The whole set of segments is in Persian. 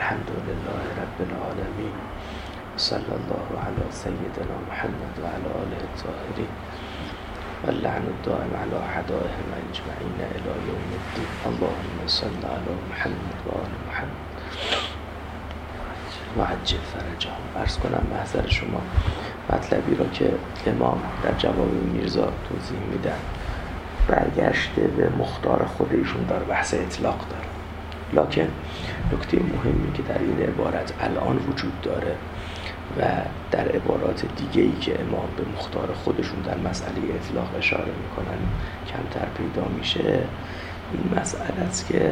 الحمد لله رب العالمين. صلی الله علی سیدنا محمد و علی آله الطاهرین و اللعن الدائم علی اعدائهم اجمعین الی یوم الدین. اللهم صل علی محمد و آل محمد و عجل فرجهم. عرض کنم محضر شما مطلبی را که امام در جواب میرزا توضیح میدن برگشته به مختار خود ایشون در بحث اطلاق داره، لکن نکته مهمی که در این عبارت الان وجود داره و در عبارات دیگه‌ای که امام به مختار خودشون در مسئله اطلاق اشاره میکنن کمتر پیدا میشه، این مسئله است که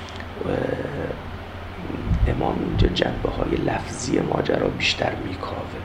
امام اینجا جنبه‌های لفظی ماجرا بیشتر میکاوه.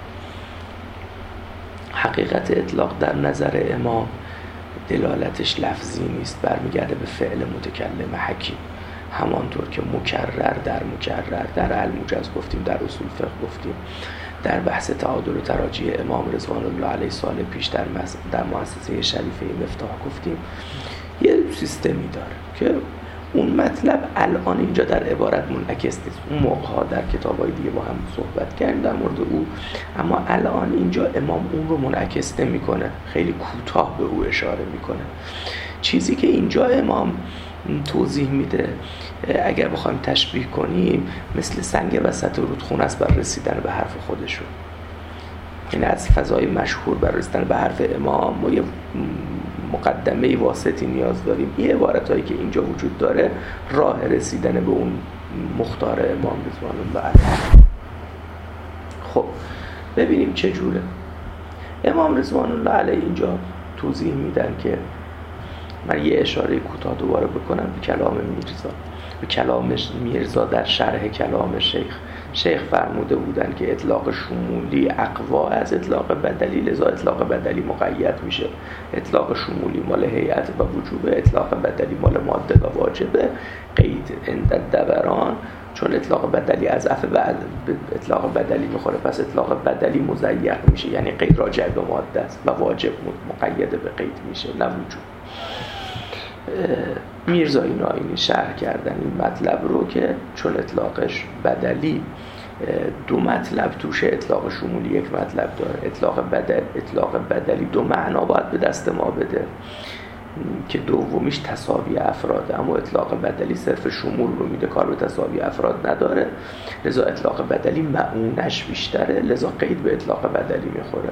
حقیقت اطلاق در نظر امام دلالتش لفظی نیست، برمیگرده به فعل متکلم حکیم، همانطور که مکرر در الموجز گفتیم، در اصول فقه گفتیم، در بحث تعادل و تراجیح امام رضوان الله علیه سال پیش در مؤسسه شریفه مفتاح گفتیم. یه سیستمی داره که اون مطلب الان اینجا در عبارت منعکس نیست. اون موقع‌ها در کتاب‌های دیگه با هم صحبت کردیم در مورد او، اما الان اینجا امام اون رو منعکس نمی‌کنه، خیلی کوتاه به او اشاره می‌کنه. چیزی که اینجا امام توضیح میده اگر بخوایم تشبیه کنیم مثل سنگ وسط رودخونه است بر رسیدن به حرف خودشون. این از فضای مشهور بر رسیدن به حرف امام ما یه مقدمه واسطی نیاز داریم. این عبارتایی که اینجا وجود داره راه رسیدن به اون مختار امام رضوان الله علیه. خب ببینیم چه جوره. امام رضوان الله علیه اینجا توضیح میدن که من یه اشاره کوتاه دوباره بکنم به کلام میرزا. به کلام میرزا در شرح کلام شیخ فرموده بودن که اطلاق شمولی اقوا از اطلاق بدلی، لذا اطلاق بدلی مقید میشه. اطلاق شمولی مال هیئت و وجوبه، اطلاق بدلی مال ماده و واجبه. قید عند دوران، چون اطلاق بدلی از اطلاق بدلی میخوره، پس اطلاق بدلی مضیق میشه، یعنی قید راجع به ماده است و واجب مقید به قید میشه نه وجوب. میرزا اینو شرح کردن این مطلب رو که چون اطلاقش بدلی دو مطلب توشه، اطلاق شمولی یک مطلب داره. اطلاق بدلی دو معنا باید به دست ما بده که دومیش تساوی افراد، اما اطلاق بدلی صرف شمول رو میده، کار به تساوی افراد نداره. لذا اطلاق بدلی معونش بیشتره، لذا قید به اطلاق بدلی میخوره.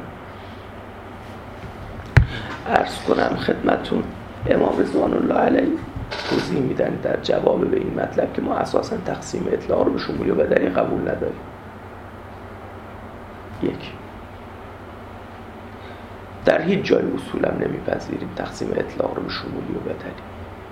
عرض کنم خدمتون امام رضوان الله علیه توضیح میدن در جواب به این مطلب که ما اساساً تقسیم اطلاق رو به شمولی و بدلی قبول نداریم. یک، در هیچ جای اصولا نمیپذیریم تقسیم اطلاق رو به شمولی و بدلی.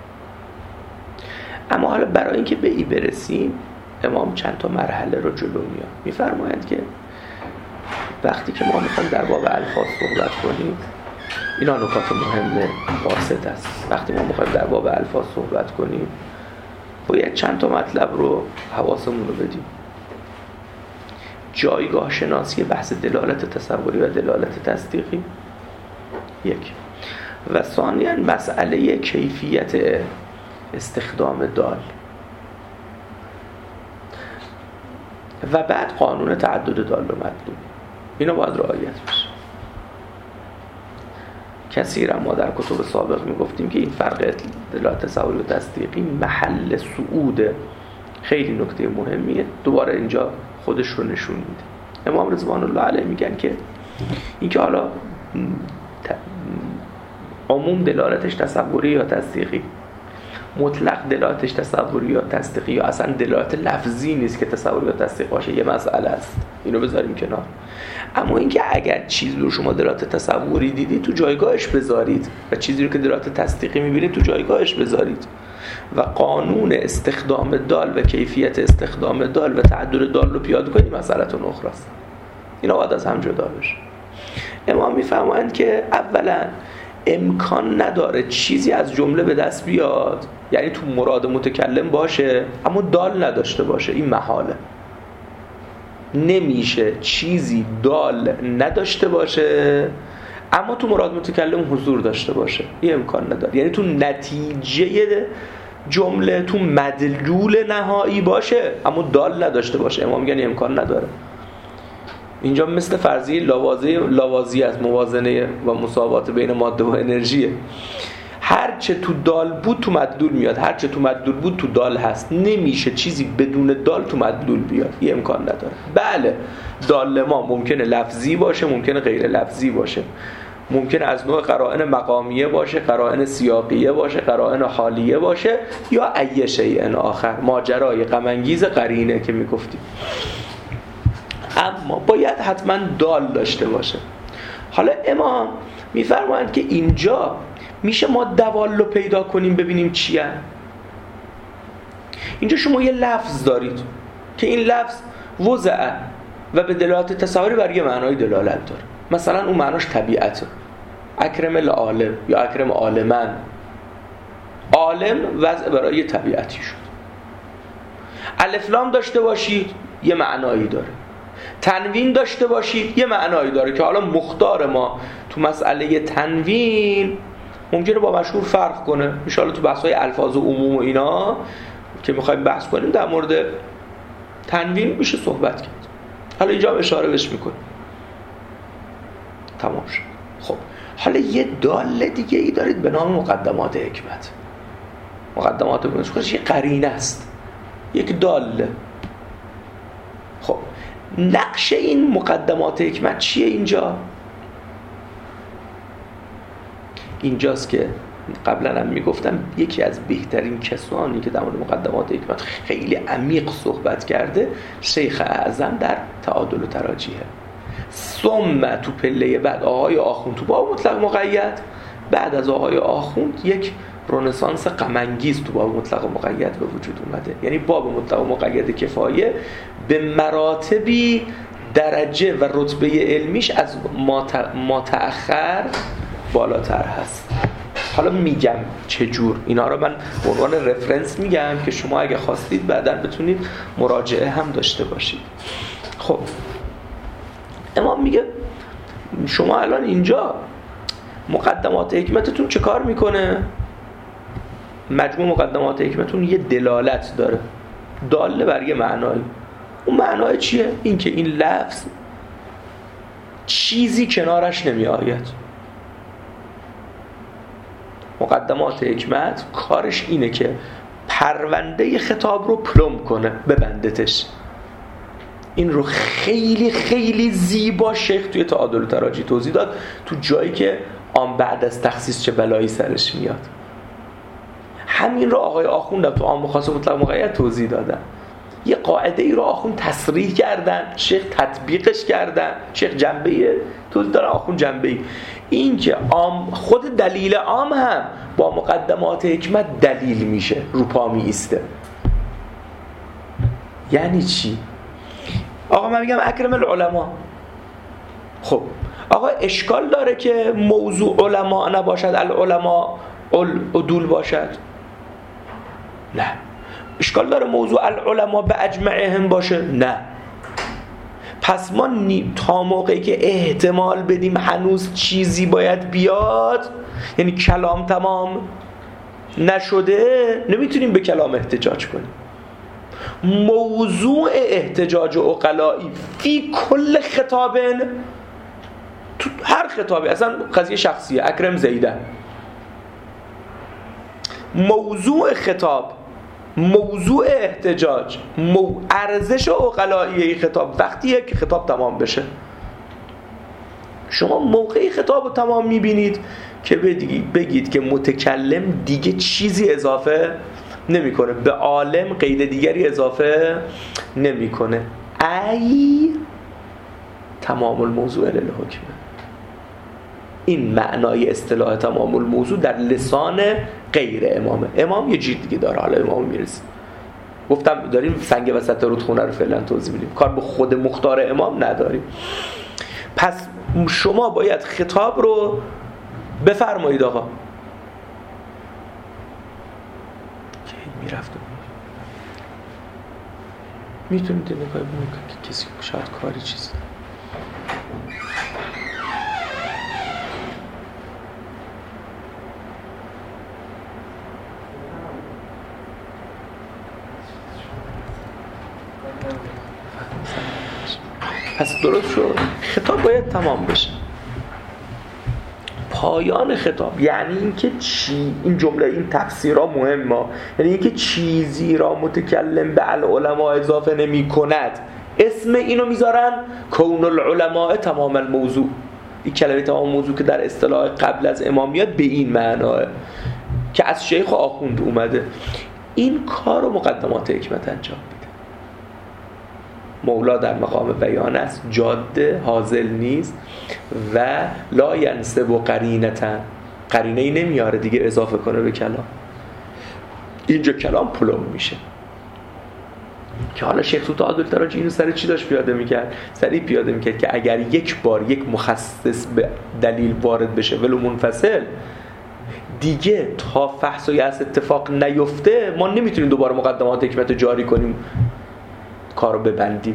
اما حالا برای اینکه به این برسیم امام چند تا مرحله رو جلو میاد. میفرمایند که وقتی که ما میخوایم در باب الفاظ صحبت کنیم، اینا نکات مهم واسط است. وقتی ما میخوایم در باب الفاظ صحبت کنیم باید چند تا مطلب رو حواسمون رو بدیم. جایگاه شناسی بحث دلالت تصوری و دلالت تصدیقی یک، و ثانیاً مسئله کیفیت استخدام دال، و بعد قانون تعدد دال و مطلوب. اینا باید رعایت بشه. کثیرا ما در کتب سابق میگفتیم که این فرق دلالت تصوری و تصدیقی محل صعود خیلی نکته مهمیه. دوباره اینجا خودش رو نشون میده. امام رضوان الله علیه میگن که این که حالا عموم دلالتش تصوری یا تصدیقی، مطلق دلالتش تصوری یا تصدیقی، یا اصلا دلالت لفظی نیست که تصوری یا تصدیق باشه، یه مسئله است، اینو بذاریم کنار. اما اینکه اگر چیزی رو شما دلالت تصوری دیدید تو جایگاهش بذارید و چیزی رو که دلالت تصدیقی میبینید تو جایگاهش بذارید، و قانون استخدام دال و کیفیت استخدام دال و تعدد دال رو پیاده کنید، مسئله‌تون اخرى است. اینا باید از هم جدا بشه. امام میفرمایند که اولا امکان نداره چیزی از جمله به دست بیاد، یعنی تو مراد متکلم باشه اما دال نداشته باشه. این محاله. نمیشه چیزی دال نداشته باشه اما تو مراد متکلم حضور داشته باشه. این امکان نداره. یعنی تو نتیجه جمله تو مدلول نهایی باشه اما دال نداشته باشه. امام میگن امکان نداره. اینجا مثل فرضیه لاوازی است، موازنه و مساوات بین ماده و انرژیه. هر چه تو دال بود تو مدلول میاد، هر چه تو مدلول بود تو دال هست. نمیشه چیزی بدون دال تو مدلول بیاد، یه امکان نداره. بله دال ما ممکنه لفظی باشه، ممکنه غیر لفظی باشه، ممکنه از نوع قرائن مقامیه باشه، قرائن سیاقیه باشه، قرائن حالیه باشه، یا ای شیء آخر، ماجرای غم انگیز قرینه که میگفتیم. اما باید حتما دال داشته باشه. حالا امام میفرمایند که اینجا میشه ما دوال رو پیدا کنیم ببینیم چیه. اینجا شما یه لفظ دارید که این لفظ وضع و به دلالت تصوری بر یه معنای دلالت داره. مثلا اون معناش طبیعته، اکرم العالم یا اکرم عالمن. عالم وضع برای طبیعتی شد. الف لام داشته باشید یه معنایی داره، تنوین داشته باشید یه معنایی داره که حالا مختار ما تو مسئله تنوین ممکنه با مشهور فرق کنه. ان شاءالله تو بحث‌های الفاظ و عموم و اینا که می‌خوایم بحث کنیم در مورد تنوین میشه صحبت کرد. حالا اینجا هم اشاره بهش می‌کنیم. تمام شد. خب حالا یه دال دیگه ای دارید به نام مقدمات حکمت. مقدمات حکمت یه قرینه است، یک داله. خب نقش این مقدمات حکمت چیه اینجا؟ اینجاست که قبلا هم میگفتم یکی از بهترین کسانی که در مورد مقدمات حکمت خیلی عمیق صحبت کرده شیخ اعظم در تعادل و تراجیحه. ثم تو پله بعد آقای آخوند تو باب مطلق مقید، بعد از آقای آخوند یک رنسانس غم انگیز تو باب مطلق مقید به وجود اومده. یعنی باب مطلق مقید کفایه به مراتبی درجه و رتبه علمیش از ما تأخر بالاتر هست. حالا میگم چجور، اینا رو من به عنوان رفرنس میگم که شما اگه خواستید بعداً بتونید مراجعه هم داشته باشید. خب امام میگه شما الان اینجا مقدمات حکمتتون چه کار میکنه؟ مجموع مقدمات حکمتون یه دلالت داره، داله بر یه معنایی. اون معنای چیه؟ این که این لفظ چیزی کنارش نمی آید. مقدمات حکمت کارش اینه که پرونده خطاب رو پلم کنه، ببندتش. این رو خیلی خیلی زیبا شیخ توی تعادل و تراجیح توضیح داد، تو جایی که آن بعد از تخصیص چه بلایی سرش میاد. همین رو آقای آخوند تو عام خاص مطلق مقید توضیح دادن. یه قاعده ای رو آخوند تصریح کردن، شیخ تطبیقش کردن. شیخ جنبه توضیح دادن، آخوند جنبه ای. این که خود دلیل عام هم با مقدمات حکمت دلیل میشه، روپا می ایسته. یعنی چی؟ آقا من میگم اکرم العلماء. خب آقا اشکال داره که موضوع علماء نباشد، العلماء عدول باشد؟ نه. اشکال داره موضوع العلماء به اجمعهم باشه؟ نه. پس ما تا موقعی که احتمال بدیم هنوز چیزی باید بیاد، یعنی کلام تمام نشده، نمیتونیم به کلام احتجاج کنیم. موضوع احتجاج عقلائی فی کل خطابن، تو هر خطابی، اصلا قضیه شخصیه، اکرم زیدن، موضوع خطاب، موضوع احتجاج، ارزش عقلایی خطاب وقتیه که خطاب تمام بشه. شما موقعی خطاب رو تمام میبینید که بگید که متکلم دیگه چیزی اضافه نمیکنه، به عالم قید دیگری اضافه نمیکنه. ای تمام الموضوع للحکم. این معنای اصطلاح تمام الموضوع در لسان غیر امامه. امام یه جید دیگه داره، حالا امام میرسیم. گفتم داریم سنگ وسط رودخونه رو فعلا توضیح میدیم، کار به خود مختار امام نداریم. پس شما باید خطاب رو بفرمایید آقا. که میرفتم میتونید نگاه بکنید که کسی شاید کاری چیزی پس درست شد، خطاب باید تمام بشه. پایان خطاب یعنی اینکه چی، این جمله، این تفسیرها مهمه، یعنی اینکه چیزی را متکلم به العلماء اضافه نمی کند. اسم اینو میذارن کون العلماء تمام الموضوع. این کلمه تمام موضوع که در اصطلاح قبل از امامیت به این معناه که از شیخ و آخوند اومده. این کار رو مقدمات حکمت انجام میده. مولا در مقام بیان است، جاده حاضر نیست و لا ینسب و قرینتن، قرینه ای نمیاره دیگه اضافه کنه به کلام. اینجا کلام پلم میشه که حالا شیخ تو تعادل تراجی اینو سر چی داشت پیاده میکرد؟ سریع پیاده میکرد که اگر یک بار یک مخصص به دلیل وارد بشه ولو منفصل، دیگه تا فحص و یأس اتفاق نیفته ما نمیتونیم دوباره مقدمات حکمت جاری کنیم کارو ببندیم.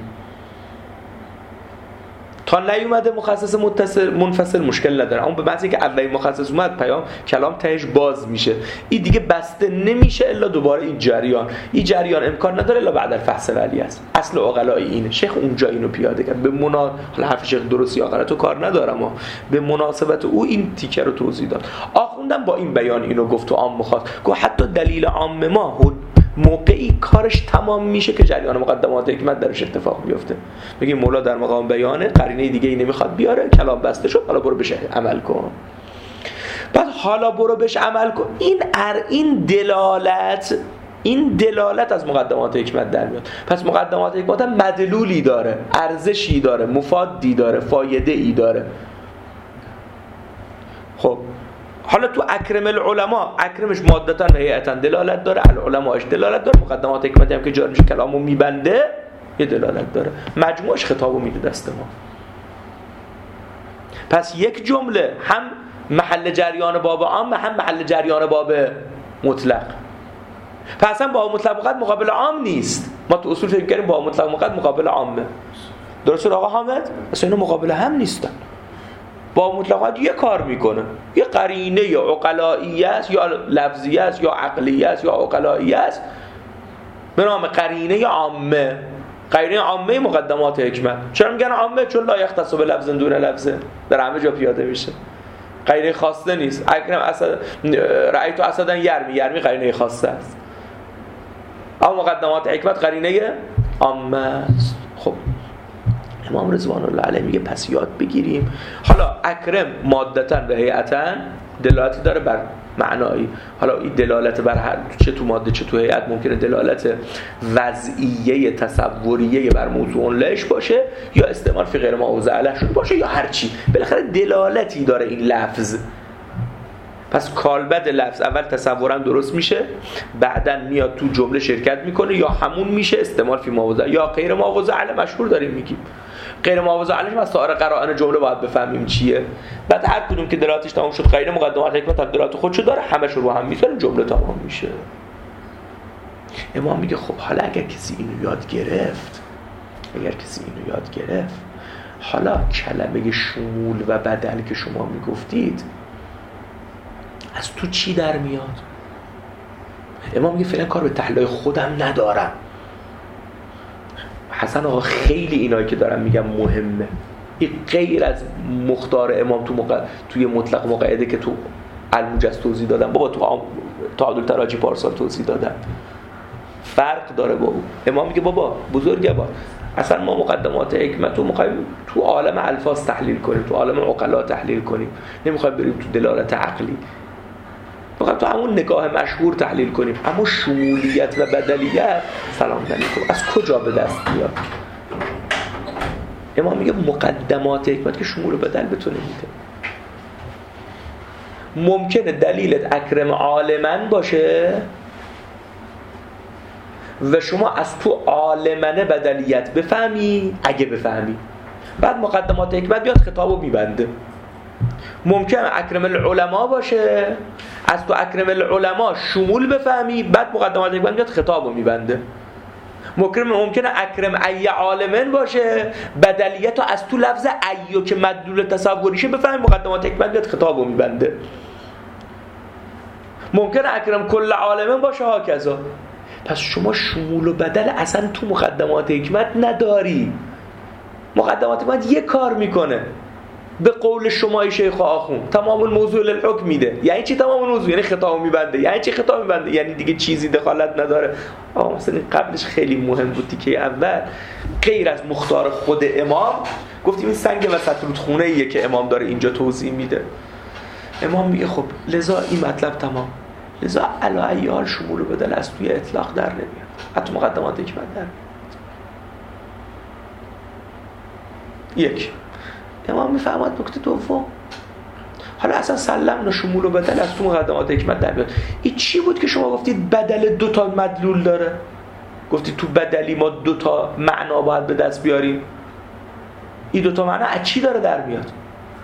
تا نیومده مخصص منفصل مشکل نداره، اما به معنی که اولین مخصص اومد پیام کلام تهش باز میشه. این دیگه بسته نمیشه الا دوباره این جریان امکان نداره الا بعد الفحص ولی است. اصل عقلای اینه. شیخ اونجا اینو پیاده کرد. حالا حرف شیخ درست یا غلطو کار ندارم، اما به مناسبت او این تیکه رو توضیح داد. آخوندم با این بیان اینو گفت و عام خواست گفت حتی دلیل عام ما موقعی کارش تمام میشه که جریان مقدمات حکمت درش اتفاق بیفته. بگیم مولا در مقام بیانه، قرینه دیگه ای نمیخواد بیاره، کلام بسته شد، حالا برو بهش عمل کن. بعد حالا برو بهش عمل کن، این دلالت از مقدمات حکمت در میاد. پس مقدمات حکمت مدلولی داره، ارزشی داره، مفادی داره، فایده ای داره. خب حالا تو اکرم العلماء، اکرمش مادتاً و هیئتاً دلالت داره، العلماءش دلالت داره، مقدمات حکمتی هم که جاری میشه کلامو میبنده یه دلالت داره، مجموعش خطابو میده دست ما. پس یک جمله هم محل جریان باب عام، هم محل جریان باب مطلق. پس هم باب مطلق وقت مقابل عام نیست. ما تو اصول فکر کردیم باب مطلق وقت مقابل عامه. درسته آقا حامد؟ اصلا اینا مقابل هم نیستن. با مطلقات یه کار میکنه، یه قرینه یا عقلایی است یا لفظی است یا عقلی است یا عقلایی است به نام قرینه عامه. قرینه عامه مقدمات حکمت. چرا میگن عامه؟ چون لا یختص بلفظ دون لفظ، در همه جا پیاده میشه. قرینه خاصه نیست. اکرم اسد رأیت اسدن یرمی قرینه خاصه است، اما مقدمات حکمت قرینه عامه است. خب امام رضوان الله علیه میگه پس یاد بگیریم. حالا اکرم مادتاً و هیئتاً دلالتی داره بر معنایی. حالا این دلالت بر هر چه تو ماده چه تو هیئت ممکنه دلالت وضعیه تصوریه بر موضوع لش باشه یا استعمال فی غیر موضع علیه شده باشه یا هر چی، بالاخره دلالتی داره این لفظ. پس کالبد لفظ اول تصورا درست میشه، بعدن میاد تو جمله شرکت میکنه، یا همون میشه استعمال فی موضع یا غیر موضع علیه. مشهور داریم میگیم غیر موضع علیه از سایر قرائن جمله باید بفهمیم چیه. بعد هر کدوم که دلالتش تمام شد، غیر مقدمات حکمت هم دلالت خودشو داره، همش رو هم میذاریم جمله تمام میشه. امام میگه خب حالا اگر کسی اینو یاد گرفت، حالا کلمه شمول و بدل که شما میگفتید از تو چی در میاد؟ امام میگه فعلا کار به تحلیل خودم ندارم. حسن آقا خیلی اینایی که دارم میگم مهمه. این غیر از مختار امام توی مطلق مقیده که تو الموجز توضیح دادم، بابا تو تعادل تراجی پارسال توضیح دادم، فرق داره با اون. امام میگه بابا بزرگه با اصلا ما مقدمات حکمت رو میخوایم تو عالم الفاظ تحلیل کنیم، تو عالم عقلا تحلیل کنیم، نمیخوایم بریم تو دلالت عقلی، فقط تو همون نگاه مشهور تحلیل کنیم. اما شمولیت و بدلیت سلام علیکم از کجا به دست میاد؟ امام میگه مقدمات حکمت که شمول و بدل به تو نمیده. ممکنه دلیلت اکرم عالمن باشه و شما از تو عالمنه بدلیت بفهمی، اگه بفهمی بعد مقدمات حکمت بیاد خطابو میبنده. ممکنه اکرم العلماء باشه، از تو اکرم العلماء شمول بفهمی، بعد مقدمات حکمت بیاد خطابو میبنده. ممکنه اکرم ای عالمن باشه، بدلیت رو از تو لفظ ایو که مدلول تصوریشه بفهمی، مقدمات حکمت بیاد خطابو میبنده. ممکنه اکرم کل عالمن باشه ها کذا. پس شما شمول و بدل اصلا تو مقدمات حکمت نداری. مقدمات اکمت یه کار میکنه، به قول شما شیخ و آخوند تمام الموضوع للحکم میده. یعنی چی تمام الموضوع؟ یعنی خطاب میبنده. یعنی چی خطاب میبنده؟ یعنی دیگه چیزی دخالت نداره. مثلا قبلش خیلی مهم بود تیکه اول، غیر از مختار خود امام گفتیم این سنگ وسط رودخونه ایه که امام داره اینجا توضیح میده. امام میگه خب لذا این مطلب تمام، لذا علی ای حال شمول و بدل از توی اطلاق در نمیاد، حتی مقدمات حکمت در یک. امام میفهمد نکته دوم، حالا اصلا سلم شمول و بدل از تو مقدمات حکمت در میاد. این چی بود که شما گفتید بدل 2 مدلول داره؟ گفتید تو بدلی ما 2 معنا باید به دست بیاریم. این 2 معنا از چی داره در میاد؟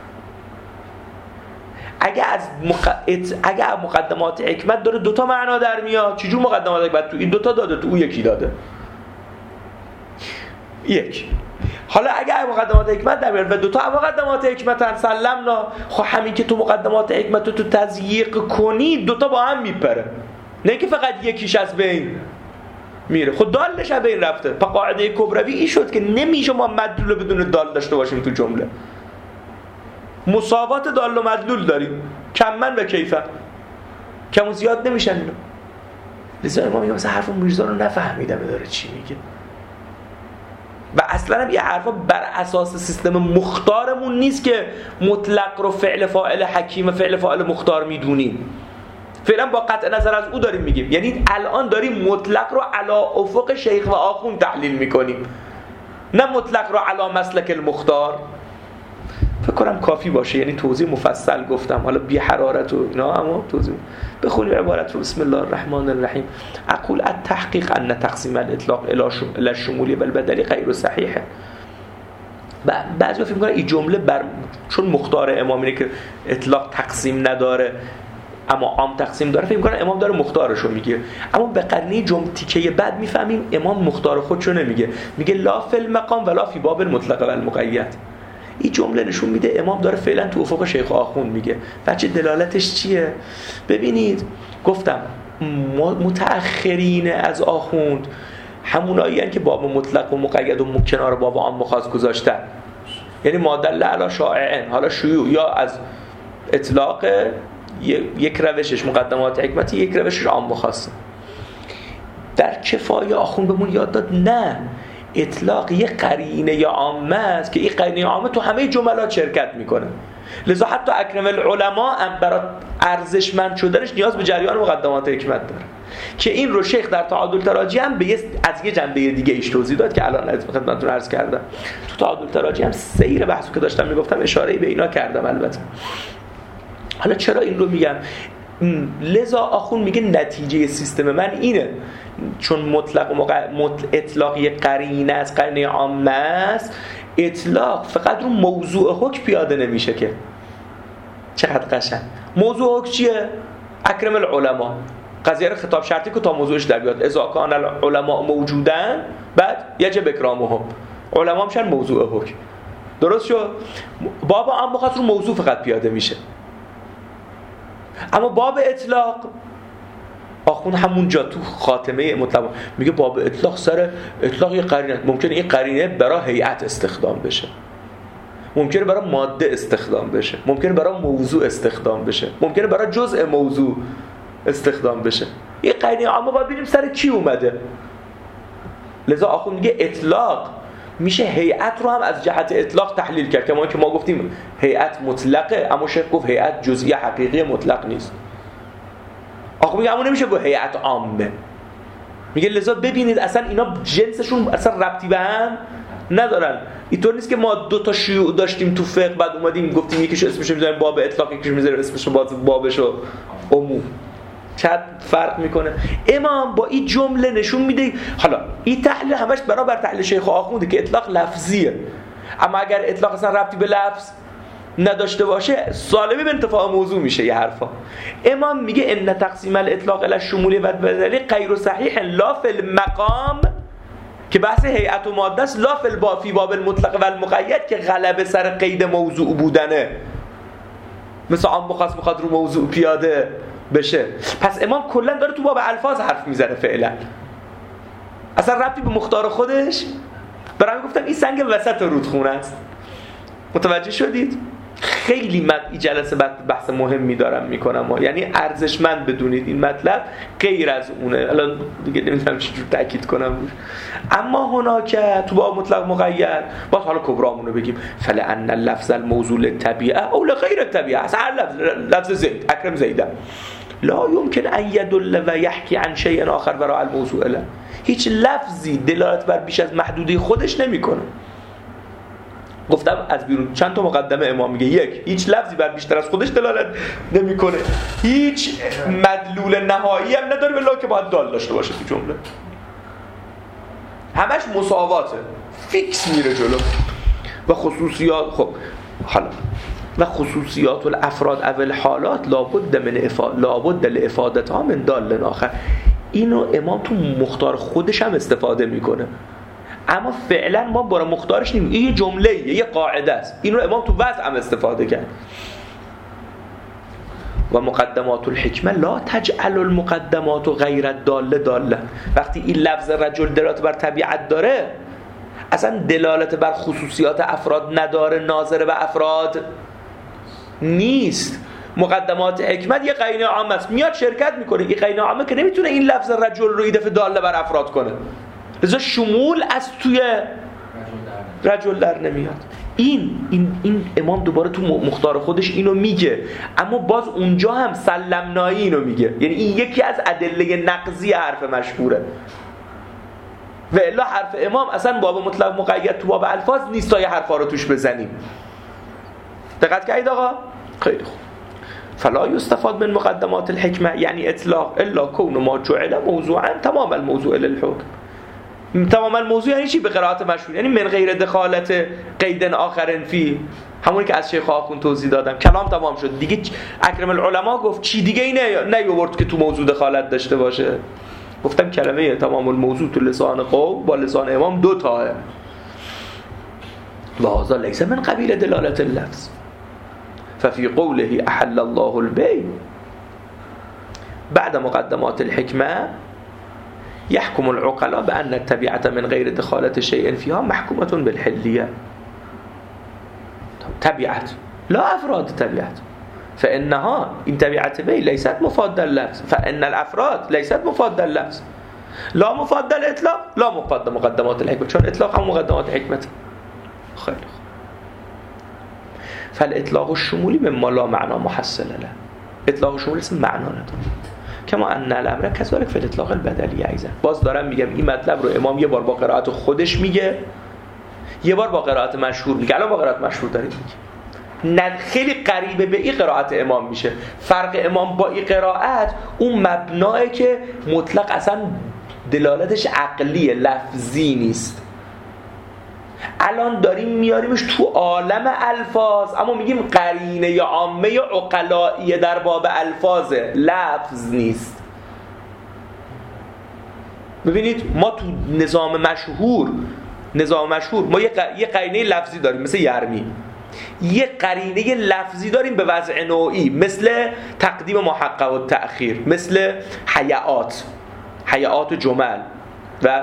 اگه از مقدمات حکمت داره 2 معنا در میاد، چجور مقدمات حکمت تو این 2 داده تو اون یکی داده؟ یک. حالا اگه مقدمات حکمت در میاد و 2 مقدمات حکمتن سلمنا، خب همین که تو مقدمات حکمت تو تضییق کنی 2 با هم میپره، نه که فقط یکیش از بین میره. خود دالش از بین رفته. پس قاعده کبروی این شد که نمیشه ما مدلول بدون دال داشته باشیم تو جمله. مساوات دال و مدلول داریم، کمن و کیفن، کم و زیاد نمیشن اینا. لذا امام میگه مثلا حرف میرزا رو نفهمیدم داره چی میگه. و اصلا هم یه حرفا بر اساس سیستم مختارمون نیست که مطلق رو فعل فاعل حکیم و فعل فاعل مختار میدونیم. فعلا با قطع نظر از او داریم میگیم، یعنی الان داریم مطلق رو علی افق شیخ و آخوند تحلیل میکنیم، نه مطلق رو علی مسلک المختار. فکر کنم کافی باشه، یعنی توضیح مفصل گفتم، حالا بی حرارت و اینا، اما توضیح بخونیم عبارت رو. بسم الله الرحمن الرحیم. اقول التحقیق ان تقسیم الاطلاق الى الشمولی والبدلی غیر صحیح. بعضی فکر می‌کنن این جمله چون مختار امام اینه که اطلاق تقسیم نداره اما عام تقسیم داره، فکر می‌کنن امام داره مختارش رو میگه. اما به قرینه تیکه بعد میفهمیم امام مختار خودشو نمیگه، میگه لا فی المقام ولا فی باب المطلق و المقید. این جمله نشون میده امام داره فعلا تو افق شیخ آخوند میگه. بچه دلالتش چیه؟ ببینید گفتم متأخرین از آخوند همونایی هستند که باب مطلق و مقید و کنار باب عام خاص گذاشتن، یعنی مادل علی شائعن، حالا شیوع یا از اطلاق یک روشش مقدمات حکمتی، یک روشش عام خاص. در کفایه آخوند بهمون یاد داد نه، اطلاق یه قرینه یا عامه است که این قرینه عامه تو همه جملات شرکت میکنه. لذا حتی اکرم العلماء برای ارزشمند شدنش نیاز به جریان مقدمات حکمت داره، که این رو شیخ در تعادل تراجی هم از یه جنبه دیگه ایش توضیح داد که الان خدمتتون عرض کردم. تو تعادل تراجی هم سیر بحثو که داشتم میگفتم اشاره‌ای به اینا کردم. البته حالا چرا این رو میگم؟ لذا آخوند میگه نتیجه سیستم من اینه، چون مطلق و اطلاق یه قرینه از قرینه عامه است، اطلاق فقط رو موضوع حکم پیاده نمیشه که. چقدر قشنگ. موضوع حکم چیه؟ اکرم العلماء، قضیه رو خطاب شرطی که تا موضوعش در بیاد. اذا کان العلماء موجودن بعد یجب اکرامهم، علما میشن موضوع حکم. درست شد؟ باب عام بخاطر رو موضوع فقط پیاده میشه. اما باب اطلاق آخوند همونجا تو خاتمه مطلق میگه باب اطلاق سر اطلاق یه قرینه، ممکنه این قرینه برای هیئت استخدام بشه، ممکنه برای ماده استخدام بشه، ممکنه برای موضوع استخدام بشه، ممکنه برای جزء موضوع استخدام بشه. این قرینه اما باید ببینیم سر کی اومده. لذا آخوند میگه اطلاق میشه هیئت رو هم از جهت اطلاق تحلیل کرد، کما که ما گفتیم هیئت مطلقه، اما شیخ گفت هیئت جزئی حقیقی مطلق نیست. آخوند میگه اما نمیشه گفت هیئت عامه. میگه لذا ببینید اصلا اینا جنسشون اصلا ربطی به هم ندارن. اینطور نیست که ما 2 شیوع داشتیم تو فقه بعد اومدیم گفتیم یکیش اسمش میذاریم باب اطلاق، یکیش میذاریم اسمش بابشو عموم. چقدر فرق میکنه. امام با این جمله نشون میده. حالا این تحلیل همش برابر تحلیل شیخ آخونده که اطلاق لفظیه، اما اگر اطلاق اصلا ربطی به لفظ نداشته باشه سالمی به انتفاع موضوع میشه یه حرفا. امام میگه ان تقسیم الاطلاق الی الشمولی و البدلی غیر صحیح لا فی المقام، که بحث هیئت و ماده است، لا فی باب المطلق و المقید که غلبه سر قید موضوع بودنه، مثل عام خاص بخواد رو موضوع پیاده بشه. پس امام کلا داره تو باب الفاظ حرف میزنه، فعلا اصلا ربطی به مختار خودش برای گفتم این سنگ وسط رودخونه است. متوجه شدید؟ خیلی من این جلسه بحث مهمی دارم میکنم یعنی ارزشمند بدونید این مطلب غیر از اونه. الان دیگه نمیدونم چجور تاکید کنم روش. اما هناکه تو با مطلق مقید باز حالا کبرامونو بگیم فلان اللفظ الموضوع للطبیعه او لغیر الطبیعه. اصلا لفظ زید اکرم زیده لا يمكن ان يدل و يحكي عن شيء آخر وراء الموضوع له. هیچ لفظی دلالت بر بیش از محدوده خودش نمیکنه. گفتم از بیرون چند تا مقدمه امام میگه. یک، هیچ لفظی بر بیشتر از خودش دلالت نمیکنه. هیچ مدلول نهایی هم نداره بلا که باید دال داشته باشه تو جمله. همش مساواته، فیکس میره جلو. و خصوصیات حالا و خصوصیات الافراد اول حالات لابد لافادتها من دال آخر. اینو امام تو مختار خودش هم استفاده میکنه، اما فعلا ما برای مختارش نیم. این یه جمله یه قاعده است. اینو امام تو وضع هم استفاده کرد. و مقدمات الحکمه لا تجعل المقدمات غیر الداله داله. وقتی این لفظ رجل دلالت بر طبیعت داره، اصلا دلالت بر خصوصیات افراد نداره، ناظر به افراد نیست. مقدمات حکمت یه قرینه عامه است، میاد شرکت میکنه. این قرینه عامه که نمیتونه این لفظ رجل رو این دفعه داله بر افراد کنه، لذا شمول از توی رجل در نمیاد. این امام دوباره تو مختار خودش اینو میگه، اما باز اونجا هم سلمنایی اینو میگه. یعنی این یکی از ادله نقضی حرف مشهوره. و الا حرف امام اصلا باب مطلق مقید تو باب الفاظ نیست تا یه حرفا رو توش بزنیم. دقت کردید آقا؟ خیلی خوب. فلا یستفاد من مقدمات الحکمه یعنی اطلاق الا کون ما جعل موضوعا تمام الموضوع للحکم. تمام الموضوع یعنی چی به قرائت مشهور؟ یعنی من غیر دخالت قید آخرین فی، همونی که از شیخ آخوند توضیح دادم. کلام تمام شد دیگه. اکرم العلماء گفت چی دیگه ای نیاورد که تو موضوع دخالت داشته باشه. گفتم کلمه تمام الموضوع تو لسان قوم با لسان امام دو تاه و هذا ليس من قبیل دلالت اللفظ. ففي قوله احل الله البيع بعد مقدمات الحكمه يحكم العقلاء بأن التبعة من غير دخالة شيء فيها محكومة بالحلية. تبعة لا أفراد تبعة، فإنها إن تبعة بي ليست مفادة اللفظ، فإن الأفراد ليست مفادة اللفظ. لا مفادة الإطلاق لا مفادة مقدمات الحكمة، چون إطلاق هم مقدمات الحكمة. خير. فالإطلاق الشمولي مما لا معنى محصل له. إطلاق الشمولي اسم معنى نداره. کما ان الامر کذالک فی الاطلاق البدلی ایضا. باز دارم میگم این مطلب رو امام یه بار با قرائت خودش میگه، یه بار با قرائت مشهور میگه. الان با قرائت مشهور دارید میگه. خیلی قریبه به این قرائت امام میشه. فرق امام با این قرائت اون مبنایی که مطلق اصلا دلالتش عقلیه، لفظی نیست. الان داریم میاریمش تو عالم الفاظ، اما میگیم قرینه یا عامه یا عقلائیه در باب الفاظ، لفظ نیست. ببینید ما تو نظام مشهور ما یه قرینه لفظی داریم مثل یرمی، یه قرینه لفظی داریم به وضع نوعی مثل تقدیم محقق و تأخیر، مثل حیات جمل و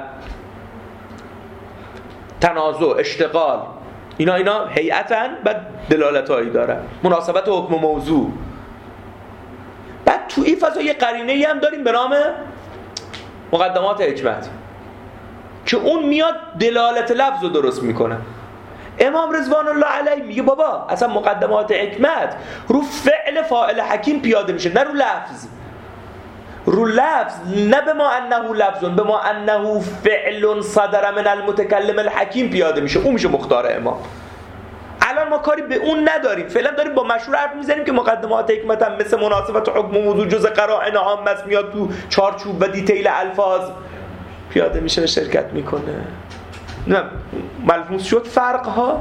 تنازع، اشتغال. اینا هیئتن بعد دلالتایی داره، مناسبت حکم موضوع. بعد تو این فضا یه قرینه‌ای هم داریم به نام مقدمات حکمت که اون میاد دلالت لفظ رو درست میکنه. امام رضوان الله علیه میگه بابا اصلا مقدمات حکمت رو فعل فاعل حکیم پیاده میشه، نه رو لفظ. رو لفظ نه به ما انه لفظ، به ما انه فعل صدر من المتکلم الحکیم پیاده میشه. اون میشه مختار امام. الان ما کاری به اون نداریم، فعلا داریم با مشهور حرف میزنیم که مقدمات حکمت هم مثل مناسبت حکم موضوع جز قرائن عامه است، میاد تو چارچوب و دیتیل الفاظ پیاده میشه و شرکت میکنه. نه ملموس شد فرق ها.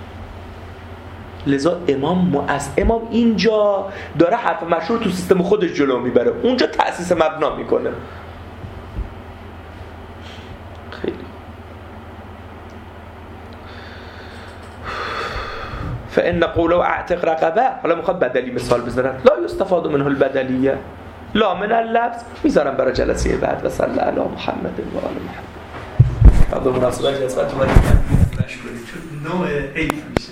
لذا امام اینجا داره حرف مشهور تو سیستم خودش جلو میبره، اونجا تأسیس مبنا میکنه. خیلی فإن قوله اعتق رقبه، حالا میخواد بدلی مثال بزنن، لا یستفاد منه البدلیه لا من اللفظ. میذارم برای جلسه بعد. و صلی علی محمد و آل محمد. به مناسبت جلسه بعد تو باید مشکلی چون نوع حیف میشه.